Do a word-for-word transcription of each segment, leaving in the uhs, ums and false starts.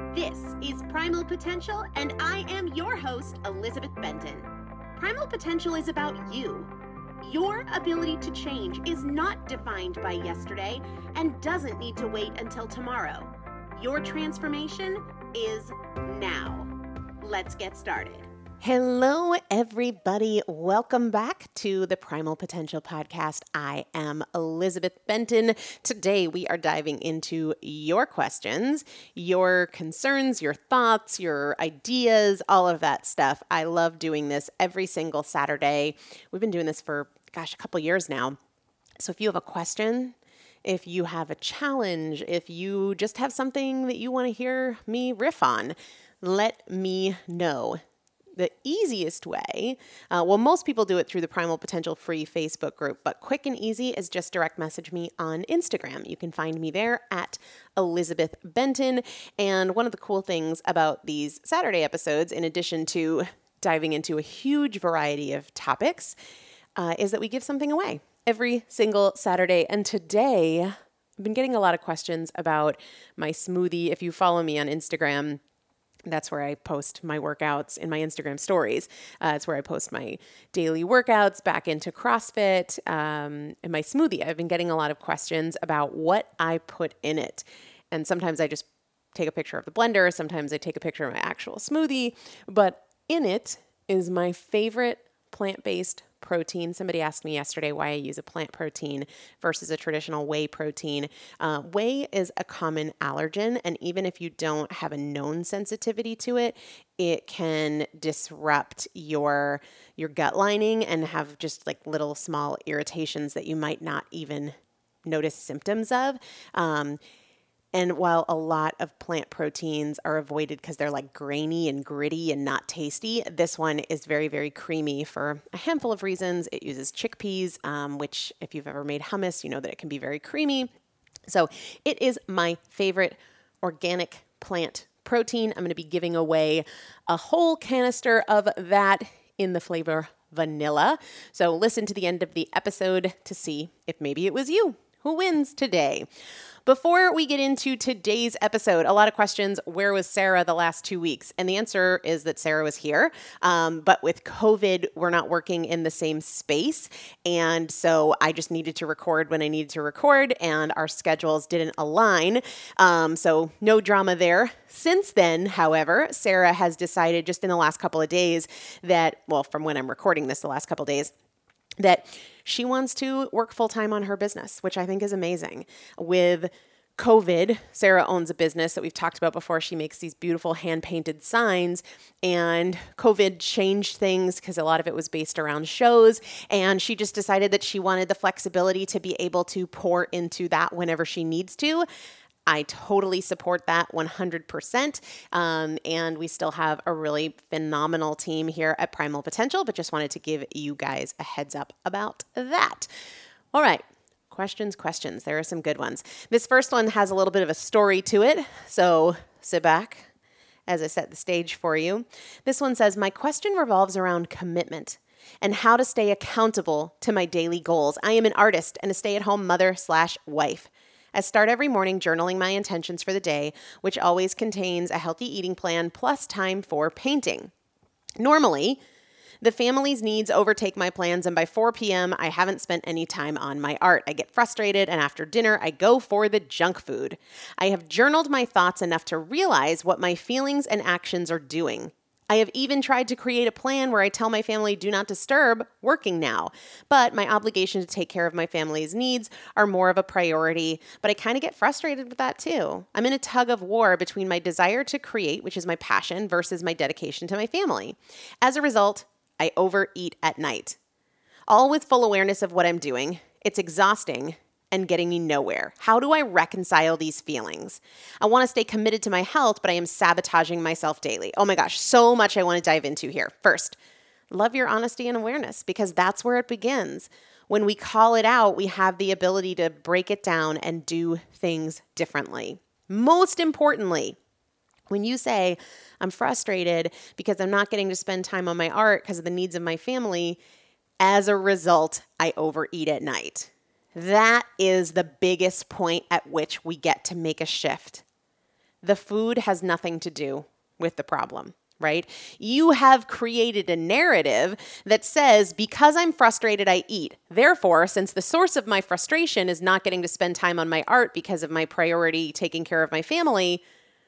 This is Primal Potential, and I am your host, Elizabeth Benton. Primal Potential is about you. Your ability to change is not defined by yesterday and doesn't need to wait until tomorrow. Your transformation is now. Let's get started. Hello, everybody. Welcome back to the Primal Potential Podcast. I am Elizabeth Benton. Today, we are diving into your questions, your concerns, your thoughts, your ideas, all of that stuff. I love doing this every single Saturday. We've been doing this for, gosh, a couple years now. So if you have a question, if you have a challenge, if you just have something that you want to hear me riff on, let me know. The easiest way, uh, well, most people do it through the Primal Potential free Facebook group, but quick and easy is just direct message me on Instagram. You can find me there at Elizabeth Benton. And one of the cool things about these Saturday episodes, in addition to diving into a huge variety of topics, uh, is that we give something away every single Saturday. And today, I've been getting a lot of questions about my smoothie. If you follow me on Instagram, that's where I post my workouts in my Instagram stories. Uh, it's where I post my daily workouts back into CrossFit um, and my smoothie. I've been getting a lot of questions about what I put in it. And sometimes I just take a picture of the blender. Sometimes I take a picture of my actual smoothie. But in it is my favorite plant-based protein. Somebody asked me yesterday why I use a plant protein versus a traditional whey protein. Uh, whey is a common allergen, and even if you don't have a known sensitivity to it, it can disrupt your your gut lining and have just like little small irritations that you might not even notice symptoms of. Um, And while a lot of plant proteins are avoided because they're like grainy and gritty and not tasty, this one is very, very creamy for a handful of reasons. It uses chickpeas, um, which if you've ever made hummus, you know that it can be very creamy. So it is my favorite organic plant protein. I'm going to be giving away a whole canister of that in the flavor vanilla. So listen to the end of the episode to see if maybe it was you who wins today. Before we get into today's episode, a lot of questions, where was Sarah the last two weeks? And the answer is that Sarah was here. Um, but with COVID, we're not working in the same space. And so I just needed to record when I needed to record, and our schedules didn't align. Um, so no drama there. Since then, however, Sarah has decided just in the last couple of days that, well, from when I'm recording this, the last couple of days, that she wants to work full-time on her business, which I think is amazing. With COVID, Sarah owns a business that we've talked about before. She makes these beautiful hand-painted signs, and COVID changed things because a lot of it was based around shows, and she just decided that she wanted the flexibility to be able to pour into that whenever she needs to. I totally support that one hundred percent. Um, and we still have a really phenomenal team here at Primal Potential, but just wanted to give you guys a heads up about that. All right. Questions, questions. There are some good ones. This first one has a little bit of a story to it. So sit back as I set the stage for you. This one says, my question revolves around commitment and how to stay accountable to my daily goals. I am an artist and a stay-at-home mother slash wife. I start every morning journaling my intentions for the day, which always contains a healthy eating plan plus time for painting. Normally, the family's needs overtake my plans, and by four p.m., I haven't spent any time on my art. I get frustrated, and after dinner, I go for the junk food. I have journaled my thoughts enough to realize what my feelings and actions are doing. I have even tried to create a plan where I tell my family do not disturb working now, but my obligation to take care of my family's needs are more of a priority, but I kind of get frustrated with that too. I'm in a tug of war between my desire to create, which is my passion, versus my dedication to my family. As a result, I overeat at night. All with full awareness of what I'm doing. It's exhausting and getting me nowhere. How do I reconcile these feelings? I want to stay committed to my health, but I am sabotaging myself daily. Oh my gosh, so much I want to dive into here. First, love your honesty and awareness, because that's where it begins. When we call it out, we have the ability to break it down and do things differently. Most importantly, when you say, I'm frustrated because I'm not getting to spend time on my art because of the needs of my family, as a result, I overeat at night. That is the biggest point at which we get to make a shift. The food has nothing to do with the problem, right? You have created a narrative that says, because I'm frustrated, I eat. Therefore, since the source of my frustration is not getting to spend time on my art because of my priority taking care of my family,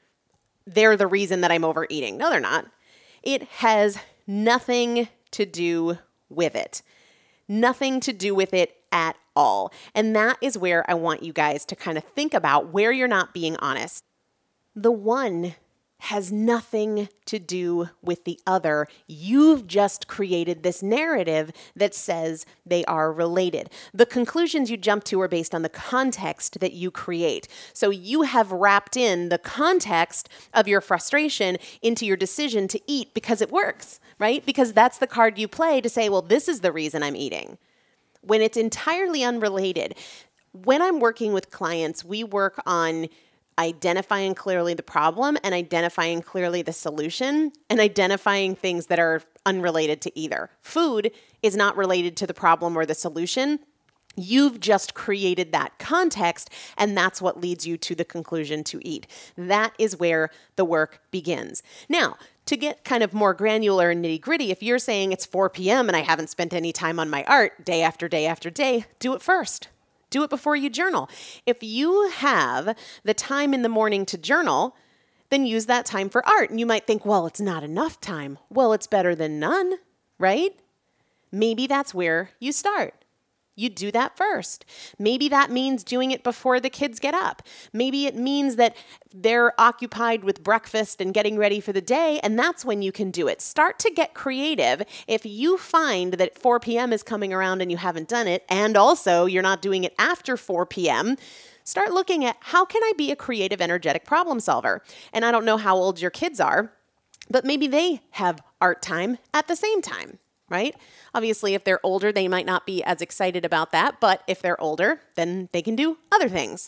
they're the reason that I'm overeating. No, they're not. It has nothing to do with it. Nothing to do with it at all. And that is where I want you guys to kind of think about where you're not being honest. The one has nothing to do with the other. You've just created this narrative that says they are related. The conclusions you jump to are based on the context that you create. So you have wrapped in the context of your frustration into your decision to eat because it works, right? Because that's the card you play to say, well, this is the reason I'm eating. When it's entirely unrelated. When I'm working with clients, we work on identifying clearly the problem and identifying clearly the solution and identifying things that are unrelated to either. Food is not related to the problem or the solution. You've just created that context, and that's what leads you to the conclusion to eat. That is where the work begins. Now, to get kind of more granular and nitty gritty, if you're saying it's four p.m. and I haven't spent any time on my art day after day after day, do it first. Do it before you journal. If you have the time in the morning to journal, then use that time for art. And you might think, well, it's not enough time. Well, it's better than none, right? Maybe that's where you start. You do that first. Maybe that means doing it before the kids get up. Maybe it means that they're occupied with breakfast and getting ready for the day, and that's when you can do it. Start to get creative. If you find that four p.m. is coming around and you haven't done it, and also you're not doing it after four p.m., start looking at how can I be a creative, energetic problem solver? And I don't know how old your kids are, but maybe they have art time at the same time. Right? Obviously, if they're older, they might not be as excited about that, but if they're older, then they can do other things.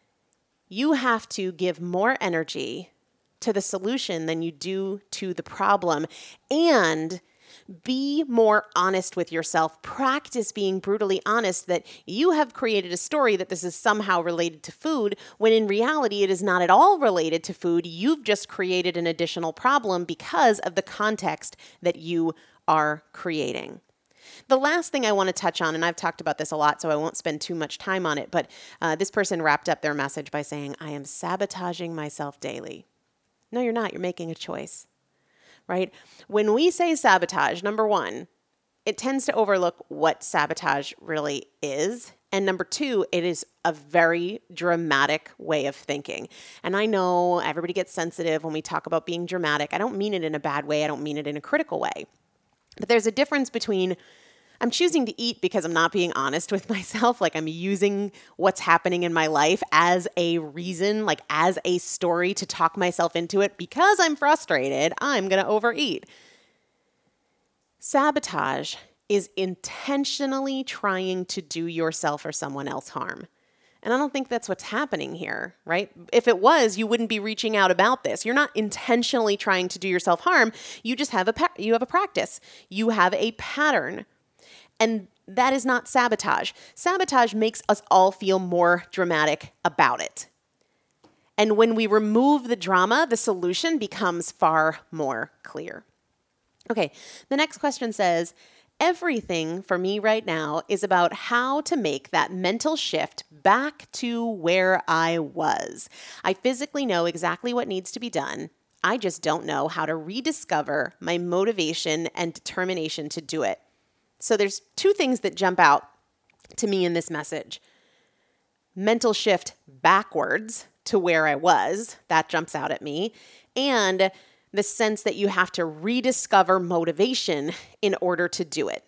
You have to give more energy to the solution than you do to the problem, and be more honest with yourself. Practice being brutally honest that you have created a story that this is somehow related to food, when in reality it is not at all related to food. You've just created an additional problem because of the context that you are creating. The last thing I want to touch on, and I've talked about this a lot, so I won't spend too much time on it, but uh, this person wrapped up their message by saying, I am sabotaging myself daily. No, you're not. You're making a choice, right? When we say sabotage, number one, it tends to overlook what sabotage really is. And number two, it is a very dramatic way of thinking. And I know everybody gets sensitive when we talk about being dramatic. I don't mean it in a bad way. I don't mean it in a critical way. But there's a difference between I'm choosing to eat because I'm not being honest with myself, like I'm using what's happening in my life as a reason, like as a story to talk myself into it. Because I'm frustrated, I'm going to overeat. Sabotage is intentionally trying to do yourself or someone else harm. And I don't think that's what's happening here, right? If it was, you wouldn't be reaching out about this. You're not intentionally trying to do yourself harm. You just have a pa- you have a practice. You have a pattern. And that is not sabotage. Sabotage makes us all feel more dramatic about it. And when we remove the drama, the solution becomes far more clear. Okay, the next question says, everything for me right now is about how to make that mental shift back to where I was. I physically know exactly what needs to be done. I just don't know how to rediscover my motivation and determination to do it. So there's two things that jump out to me in this message. Mental shift backwards to where I was, that jumps out at me. And the sense that you have to rediscover motivation in order to do it.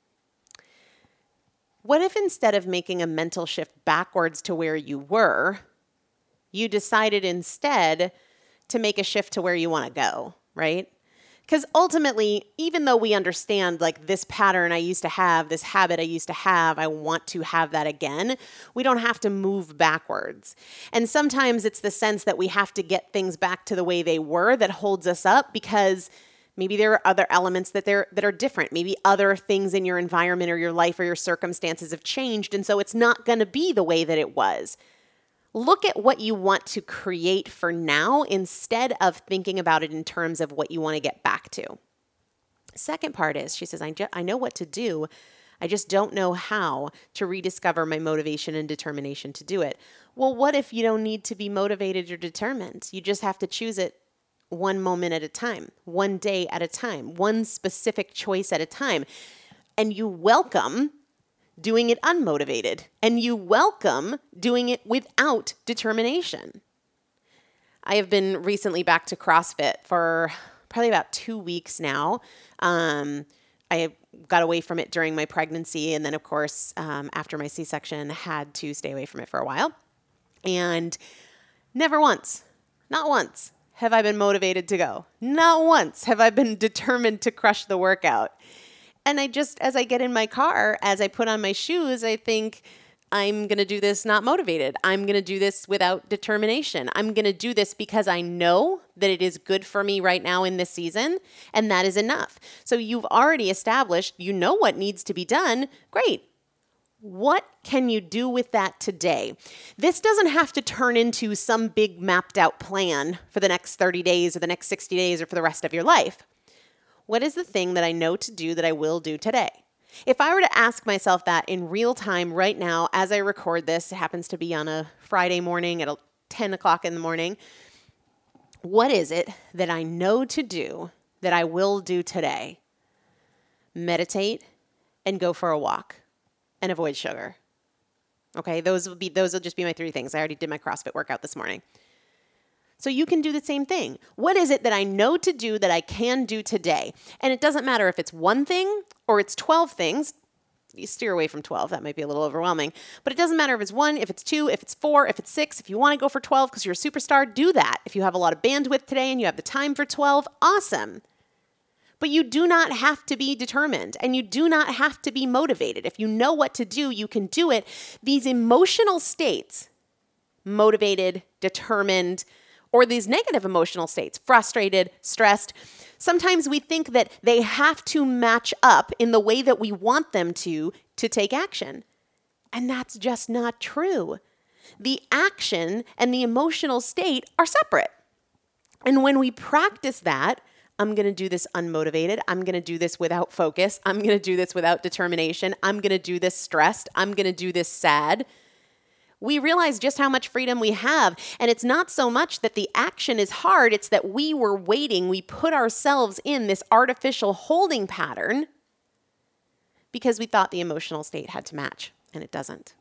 What if instead of making a mental shift backwards to where you were, you decided instead to make a shift to where you want to go, right? Because ultimately, even though we understand like this pattern I used to have, this habit I used to have, I want to have that again, we don't have to move backwards. And sometimes it's the sense that we have to get things back to the way they were that holds us up, because maybe there are other elements that they're, that are different. Maybe other things in your environment or your life or your circumstances have changed, and so it's not going to be the way that it was. Look at what you want to create for now instead of thinking about it in terms of what you want to get back to. Second part is, she says, I, ju- I know what to do. I just don't know how to rediscover my motivation and determination to do it. Well, what if you don't need to be motivated or determined? You just have to choose it one moment at a time, one day at a time, one specific choice at a time. And you welcome doing it unmotivated, and you welcome doing it without determination. I have been recently back to CrossFit for probably about two weeks now. Um, I got away from it during my pregnancy, and then, of course, um, after my C-section, had to stay away from it for a while. And never once, not once, have I been motivated to go. Not once have I been determined to crush the workout. And I just, as I get in my car, as I put on my shoes, I think, I'm going to do this not motivated. I'm going to do this without determination. I'm going to do this because I know that it is good for me right now in this season, and that is enough. So you've already established, you know what needs to be done. Great. What can you do with that today? This doesn't have to turn into some big mapped out plan for the next thirty days or the next sixty days or for the rest of your life. What is the thing that I know to do that I will do today? If I were to ask myself that in real time right now as I record this, it happens to be on a Friday morning at ten o'clock in the morning, what is it that I know to do that I will do today? Meditate and go for a walk and avoid sugar. Okay, those will be those will just be my three things. I already did my CrossFit workout this morning. So you can do the same thing. What is it that I know to do that I can do today? And it doesn't matter if it's one thing or it's twelve things. You steer away from twelve. That might be a little overwhelming. But it doesn't matter if it's one, if it's two, if it's four, if it's six. If you want to go for twelve because you're a superstar, do that. If you have a lot of bandwidth today and you have the time for twelve, awesome. But you do not have to be determined and you do not have to be motivated. If you know what to do, you can do it. These emotional states, motivated, determined, or these negative emotional states, frustrated, stressed, sometimes we think that they have to match up in the way that we want them to to take action. And that's just not true. The action and the emotional state are separate. And when we practice that, I'm going to do this unmotivated. I'm going to do this without focus. I'm going to do this without determination. I'm going to do this stressed. I'm going to do this sad. We realize just how much freedom we have. And it's not so much that the action is hard. It's that we were waiting. We put ourselves in this artificial holding pattern because we thought the emotional state had to match, and it doesn't.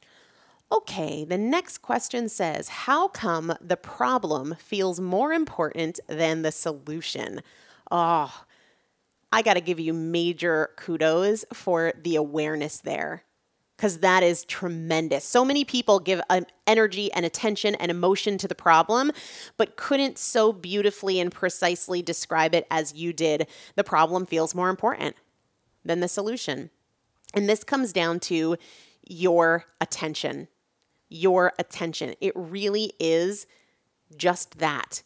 Okay, the next question says, how come the problem feels more important than the solution? Oh, I got to give you major kudos for the awareness there, because that is tremendous. So many people give um, energy and attention and emotion to the problem, but couldn't so beautifully and precisely describe it as you did. The problem feels more important than the solution. And this comes down to your attention. Your attention. It really is just that.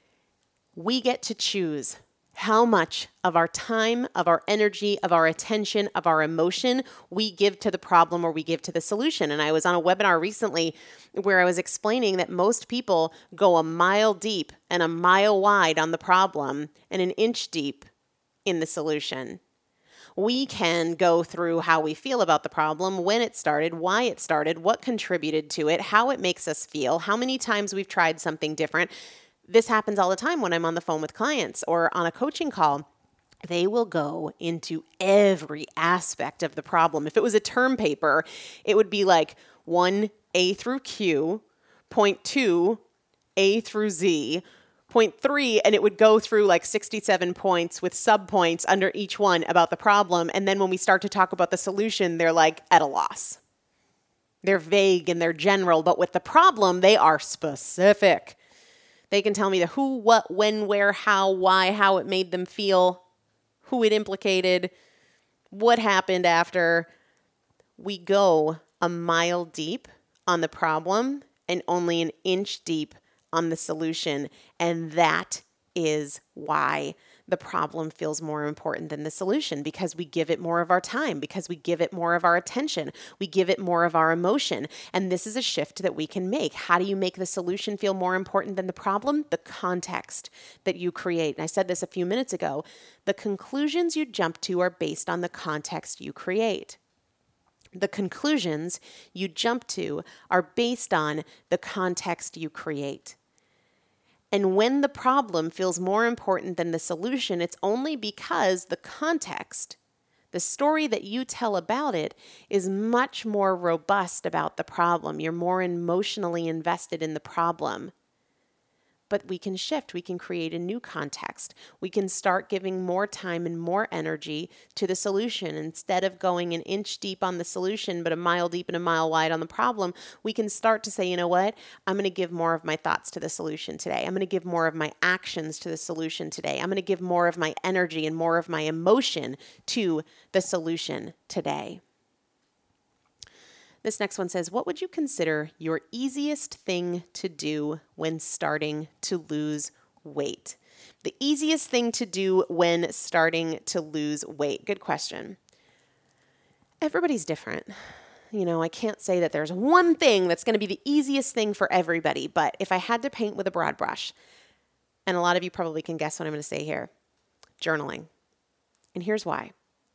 We get to choose how much of our time, of our energy, of our attention, of our emotion we give to the problem or we give to the solution. And I was on a webinar recently where I was explaining that most people go a mile deep and a mile wide on the problem and an inch deep in the solution. We can go through how we feel about the problem, when it started, why it started, what contributed to it, how it makes us feel, how many times we've tried something different. This happens all the time when I'm on the phone with clients or on a coaching call. They will go into every aspect of the problem. If it was a term paper, it would be like one A through Q, point two A through Z, point three, and it would go through like sixty-seven points with subpoints under each one about the problem. And then when we start to talk about the solution, they're like at a loss. They're vague and they're general, but with the problem, they are specific. They can tell me the who, what, when, where, how, why, how it made them feel, who it implicated, what happened after. We go a mile deep on the problem and only an inch deep on the solution. And that is why the problem feels more important than the solution because we give it more of our time, because we give it more of our attention, we give it more of our emotion. And this is a shift that we can make. How do you make the solution feel more important than the problem? The context that you create. And I said this a few minutes ago. The conclusions you jump to are based on the context you create. The conclusions you jump to are based on the context you create. And when the problem feels more important than the solution, it's only because the context, the story that you tell about it, is much more robust about the problem. You're more emotionally invested in the problem. But we can shift. We can create a new context. We can start giving more time and more energy to the solution. Instead of going an inch deep on the solution, but a mile deep and a mile wide on the problem, we can start to say, you know what? I'm going to give more of my thoughts to the solution today. I'm going to give more of my actions to the solution today. I'm going to give more of my energy and more of my emotion to the solution today. This next one says, what would you consider your easiest thing to do when starting to lose weight? The easiest thing to do when starting to lose weight. Good question. Everybody's different. You know, I can't say that there's one thing that's going to be the easiest thing for everybody, but if I had to paint with a broad brush, and a lot of you probably can guess what I'm going to say here, journaling. And here's why.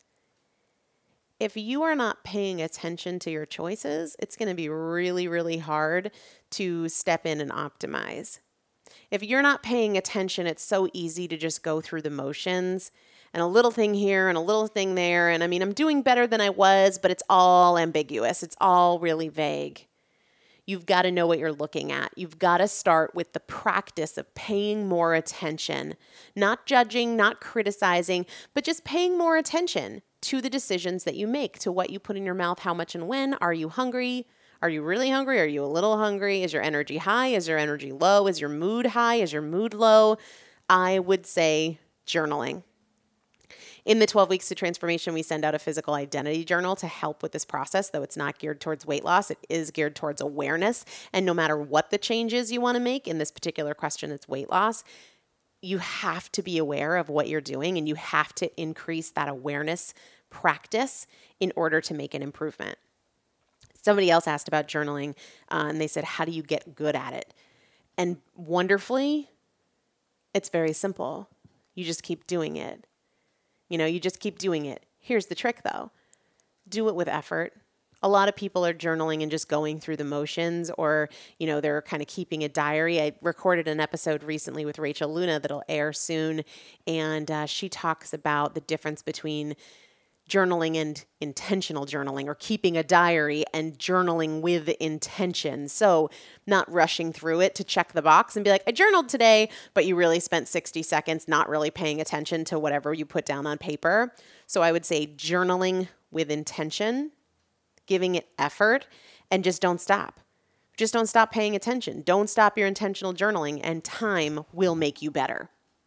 If you are not paying attention to your choices, it's going to be really, really hard to step in and optimize. If you're not paying attention, it's so easy to just go through the motions and a little thing here and a little thing there. And I mean, I'm doing better than I was, but it's all ambiguous. It's all really vague. You've got to know what you're looking at. You've got to start with the practice of paying more attention, not judging, not criticizing, but just paying more attention to the decisions that you make, to what you put in your mouth, how much and when. Are you hungry? Are you really hungry? Are you a little hungry? Is your energy high? Is your energy low? Is your mood high? Is your mood low? I would say journaling. In the twelve Weeks to Transformation, we send out a physical identity journal to help with this process, though it's not geared towards weight loss. It is geared towards awareness. And no matter what the changes you want to make, in this particular question, it's weight loss, you have to be aware of what you're doing and you have to increase that awareness practice in order to make an improvement. Somebody else asked about journaling uh, and they said, how do you get good at it? And wonderfully, it's very simple. You just keep doing it. You know, you just keep doing it. Here's the trick though. Do it with effort. A lot of people are journaling and just going through the motions, or, you know, they're kind of keeping a diary. I recorded an episode recently with Rachel Luna that'll air soon. And uh, she talks about the difference between journaling and intentional journaling, or keeping a diary and journaling with intention. So not rushing through it to check the box and be like, I journaled today, but you really spent sixty seconds not really paying attention to whatever you put down on paper. So I would say journaling with intention, giving it effort, and just don't stop. Just don't stop paying attention. Don't stop your intentional journaling, and time will make you better.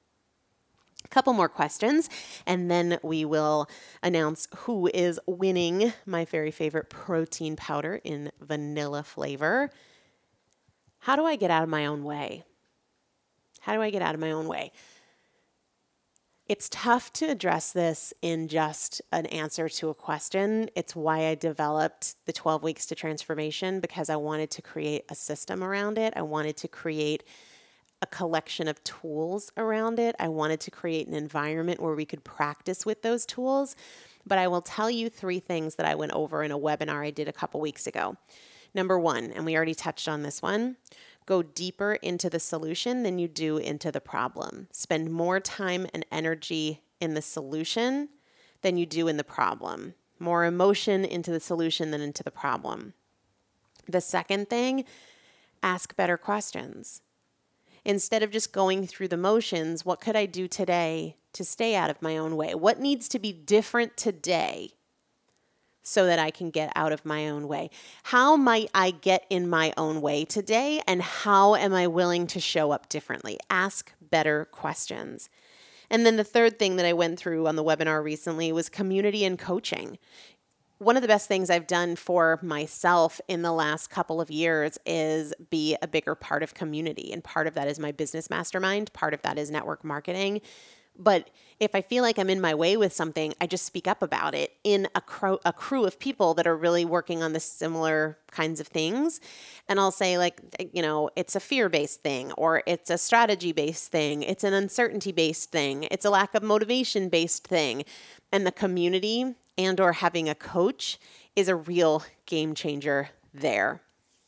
A couple more questions, and then we will announce who is winning my very favorite protein powder in vanilla flavor. How do I get out of my own way? How do I get out of my own way? It's tough to address this in just an answer to a question. It's why I developed the twelve Weeks to Transformation, because I wanted to create a system around it. I wanted to create a collection of tools around it. I wanted to create an environment where we could practice with those tools. But I will tell you three things that I went over in a webinar I did a couple weeks ago. Number one, and we already touched on this one, go deeper into the solution than you do into the problem. Spend more time and energy in the solution than you do in the problem. More emotion into the solution than into the problem. The second thing, ask better questions. Instead of just going through the motions, what could I do today to stay out of my own way? What needs to be different today so that I can get out of my own way? How might I get in my own way today? And how am I willing to show up differently? Ask better questions. And then the third thing that I went through on the webinar recently was community and coaching. One of the best things I've done for myself in the last couple of years is be a bigger part of community. And part of that is my business mastermind. Part of that is network marketing. But if I feel like I'm in my way with something, I just speak up about it in a, cro- a crew of people that are really working on the similar kinds of things. And I'll say like, you know, it's a fear-based thing, or it's a strategy-based thing. It's an uncertainty-based thing. It's a lack of motivation-based thing. And the community and or having a coach is a real game changer there.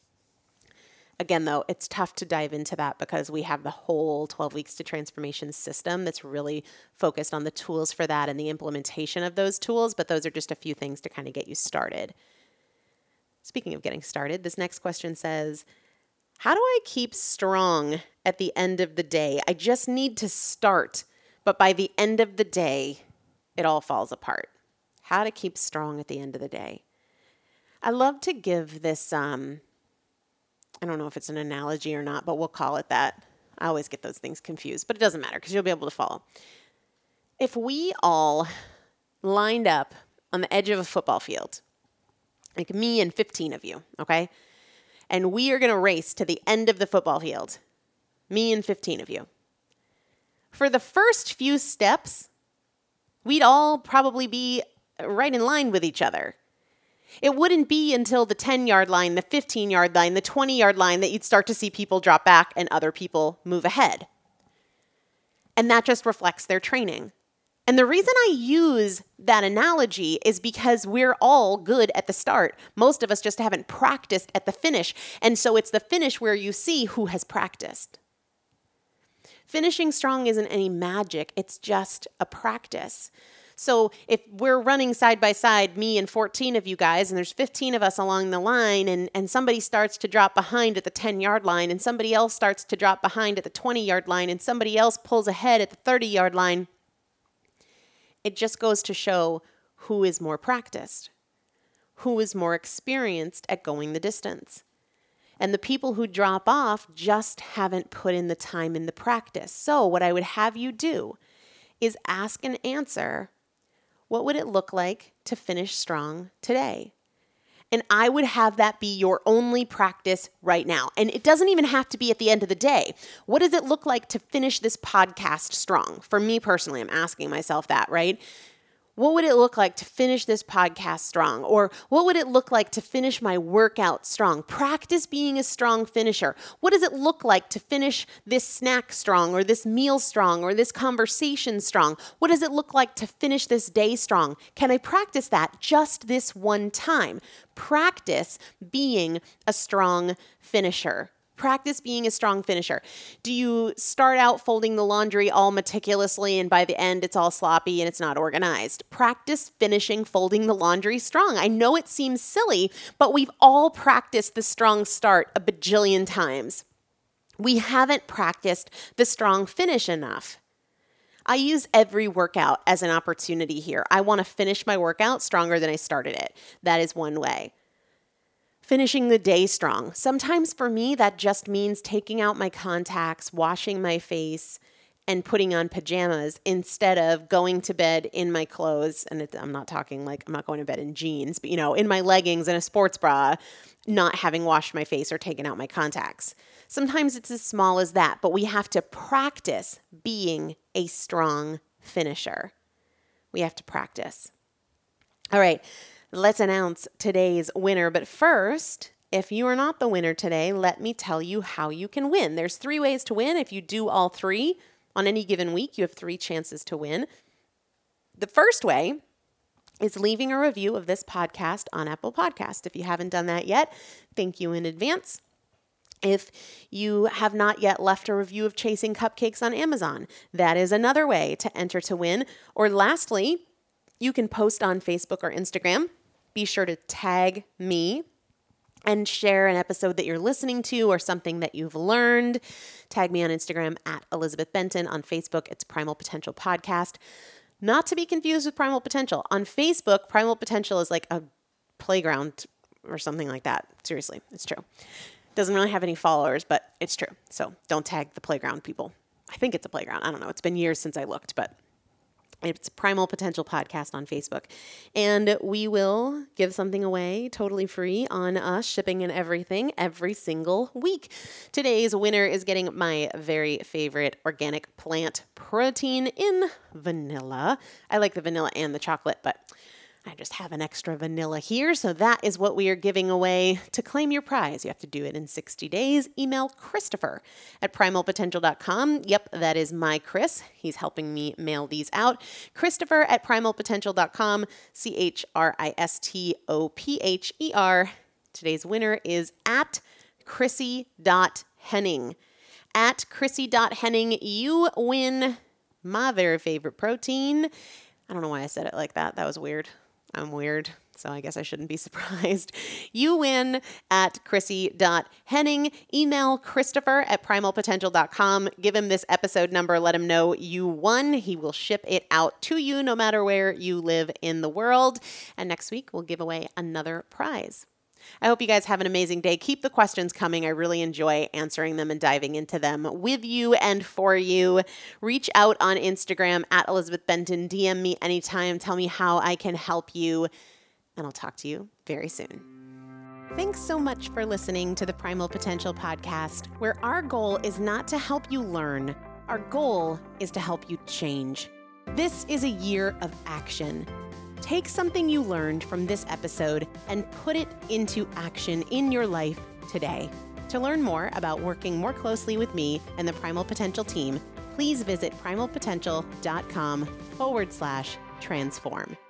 Again, though, it's tough to dive into that because we have the whole twelve Weeks to Transformation system that's really focused on the tools for that and the implementation of those tools, but those are just a few things to kind of get you started. Speaking of getting started, this next question says, how do I keep strong at the end of the day? I just need to start, but by the end of the day, it all falls apart. How to keep strong at the end of the day. I love to give this... Um, I don't know if it's an analogy or not, but we'll call it that. I always get those things confused, but it doesn't matter because you'll be able to follow. If we all lined up on the edge of a football field, like me and fifteen of you, okay? And we are going to race to the end of the football field, me and fifteen of you. For the first few steps, we'd all probably be right in line with each other. It wouldn't be until the ten-yard line, the fifteen-yard line, the twenty-yard line that you'd start to see people drop back and other people move ahead. And that just reflects their training. And the reason I use that analogy is because we're all good at the start. Most of us just haven't practiced at the finish. And so it's the finish where you see who has practiced. Finishing strong isn't any magic. It's just a practice. So if we're running side by side, me and fourteen of you guys, and there's fifteen of us along the line, and, and somebody starts to drop behind at the ten-yard line, and somebody else starts to drop behind at the twenty-yard line, and somebody else pulls ahead at the thirty-yard line, it just goes to show who is more practiced, who is more experienced at going the distance. And the people who drop off just haven't put in the time in the practice. So what I would have you do is ask and answer, what would it look like to finish strong today? And I would have that be your only practice right now. And it doesn't even have to be at the end of the day. What does it look like to finish this podcast strong? For me personally, I'm asking myself that, right? What would it look like to finish this podcast strong? Or what would it look like to finish my workout strong? Practice being a strong finisher. What does it look like to finish this snack strong, or this meal strong, or this conversation strong? What does it look like to finish this day strong? Can I practice that just this one time? Practice being a strong finisher. Practice being a strong finisher. Do you start out folding the laundry all meticulously and by the end it's all sloppy and it's not organized? Practice finishing folding the laundry strong. I know it seems silly, but we've all practiced the strong start a bajillion times. We haven't practiced the strong finish enough. I use every workout as an opportunity here. I want to finish my workout stronger than I started it. That is one way. Finishing the day strong. Sometimes for me, that just means taking out my contacts, washing my face, and putting on pajamas instead of going to bed in my clothes. And it, I'm not talking like I'm not going to bed in jeans, but you know, in my leggings and a sports bra, not having washed my face or taken out my contacts. Sometimes it's as small as that, but we have to practice being a strong finisher. We have to practice. All right. Let's announce today's winner. But first, if you are not the winner today, let me tell you how you can win. There's three ways to win. If you do all three on any given week, you have three chances to win. The first way is leaving a review of this podcast on Apple Podcast. If you haven't done that yet, thank you in advance. If you have not yet left a review of Chasing Cupcakes on Amazon, that is another way to enter to win. Or lastly, you can post on Facebook or Instagram. Be sure to tag me and share an episode that you're listening to or something that you've learned. Tag me on Instagram at Elizabeth Benton. On Facebook, it's Primal Potential Podcast. Not to be confused with Primal Potential. On Facebook, Primal Potential is like a playground or something like that. Seriously, it's true. Doesn't really have any followers, but it's true. So don't tag the playground people. I think it's a playground. I don't know. It's been years since I looked, but It's Primal Potential Podcast on Facebook. And we will give something away totally free on us, shipping and everything, every single week. Today's winner is getting my very favorite organic plant protein in vanilla. I like the vanilla and the chocolate, but I just have an extra vanilla here. So that is what we are giving away. To claim your prize, you have to do it in sixty days. Email Christopher at primal potential dot com. Yep, that is my Chris. He's helping me mail these out. Christopher at primal potential dot com. C H R I S T O P H E R. Today's winner is at Chrissy.Henning. At Chrissy.Henning, you win my very favorite protein. I don't know why I said it like that. That was weird. I'm weird, so I guess I shouldn't be surprised. You win at Chrissy.Henning. Email Christopher at primal potential dot com. Give him this episode number. Let him know you won. He will ship it out to you no matter where you live in the world. And next week, we'll give away another prize. I hope you guys have an amazing day. Keep the questions coming. I really enjoy answering them and diving into them with you and for you. Reach out on Instagram at Elizabeth Benton. D M me anytime. Tell me how I can help you. And I'll talk to you very soon. Thanks so much for listening to the Primal Potential Podcast, where our goal is not to help you learn. Our goal is to help you change. This is a year of action. Take something you learned from this episode and put it into action in your life today. To learn more about working more closely with me and the Primal Potential team, please visit primal potential dot com forward slash transform.